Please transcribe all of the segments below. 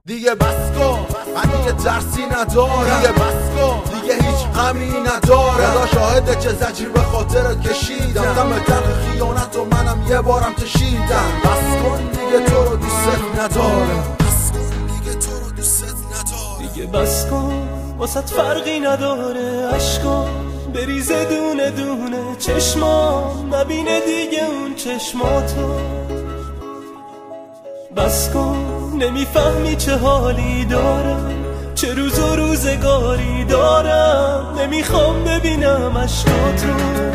دیگه بس کن، من دیگه ترسی ندارم. دیگه بس کن، دیگه هیچ غمی ندارم. خدا شاهده که زجیر به خاطر کشیدم. دم تلخ خیانت و منم یه بارم کشیدم. بس کن دیگه تو رو دوست ندارم. بس کن دیگه تو رو دوست ندارم. دیگه بس کن، واسط فرقی نداره. عشقا بریزه دونه دونه، چشمام نبینه دیگه اون چشماتو. بس کن، نمیفهمی چه حالی دارم، چه روز و روزگاری دارم. نمیخوام ببینم عشقاتو.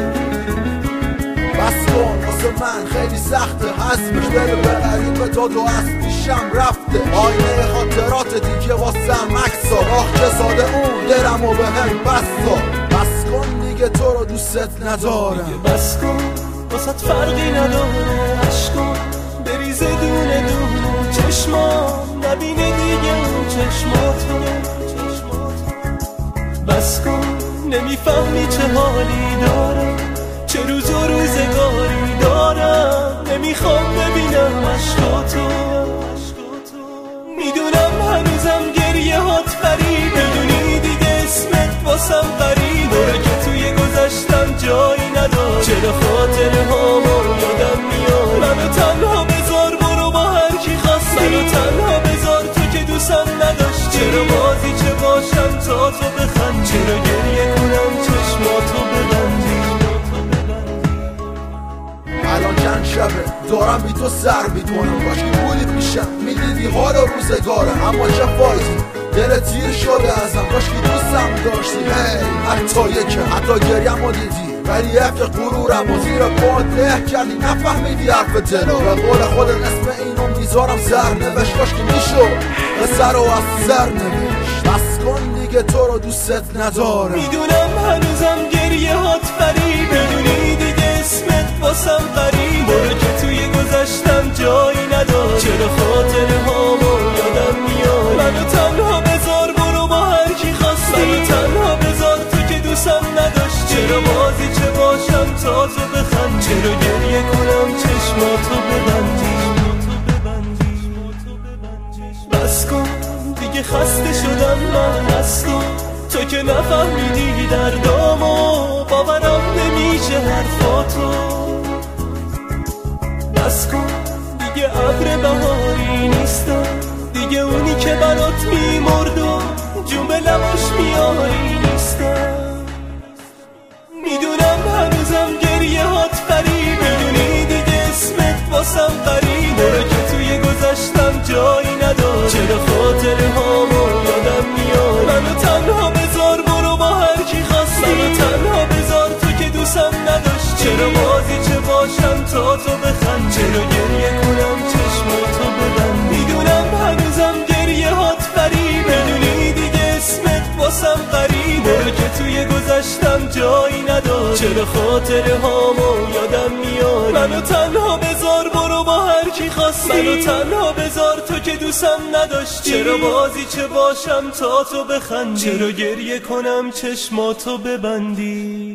بس کن، واسه من خیلی سخته حسمش. دل بغریم به داد و از پیشم رفته. آینه خاطرات دیگه واسم عکسا. آخ چه ساده اون دلمو به هم بسا. بس کن دیگه تو رو دوست ندارم. دیگه بس کن، واسط فرقی نداره. عشقا بریزه دونه دونه، چشمام نبینه دیگه اون چشماتو. بس کن، نمیفهمی چه حالی دارم، چه روز و روزگاری دارم. نمیخوام ببینم عشقاتو. میدونم هنوزم گریه هات فریب، بدونی دیگه اسمت واسم غریب. برو که توی گذشتم جایی ندار، چرا خاطره هامو یادم میاد. منو تنها بذار، برو با هر کی خواست. منو تنها بذار، تو که دوستم نداشت. چرا بازی چه باشم تا تو بخند، چرا گریه کنم چشماتو ببندی. الان چند شبه دارم بی تو سر میکنم. کاش که بودی پیشم میدیدی حال روزگارم. اما چه فایده، دل تیر شده ازم. کاش که دوستم داشتی، حتی یکم. حتی گریم و دیدی ولی افت غرورم و زیر پات له کردی. نفهمیدی حرف دلو. به قول خودت اسم اینو میذارم سر نوشت. کاش که میشد سر و از سر نوشت. بس کن دیگه تو رو دوست ندارم. میدونم هنوزم گریه هات فریب، بدونی دیگه اسمت واسم غریب. برو که توی گذشتم جایی ندار، چرا خاطره هامو یادم میاد. منو تنها بذار، برو با هر کی خواستی. منو تنها بذار، تو که دوستم نداشت. چرا بازی چه باشم تا تو بخند، چرا گریه کنم چشماتو ببندی. بس کن دیگه خسته شدم من از تو که نفهمیدی دردامو. باورم نمیشه حرفاتو. بس کن دیگه ابر بهاری نیستم، دیگه اونی که برات میمرد و جون به لباش میاری نیستم. میدونم هنوزم گریه هات فریب، بدونی دیگه اسمت واسم غریب. برو که توی گذشتم جایی ندار، چرا خاطره هامو یادم میاد. منو تنها بذار، برو با هر کی خواست. منو تنها بذار، تو که دوستم نداشت. چرا بازی چه باشم تا تو بخند، چرا گریه کنم چشماتو ببند. میدونم هنوزم گریه هات فریب، بدونی دیگه اسمت واسم غریب. برو که توی گذشتم جایی ندار، چرا خاطره هامو یادم میاد. منو تنها بذار، برو با هر کی خواستی. منو تنها بذار، تو که دوستم نداشتی. چرا بازی چه باشم تا تو بخندی، چرا گریه کنم چشماتو ببندی.